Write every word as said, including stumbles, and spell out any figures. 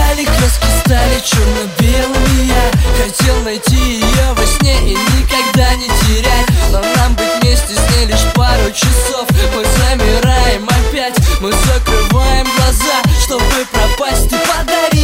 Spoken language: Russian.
замигали, краски стали черно-белыми. Я хотел найти ее во сне и никогда не терять, но нам быть вместе с ней лишь пару часов. Мы замираем опять, мы закрываем глаза, чтобы пропасть и подарить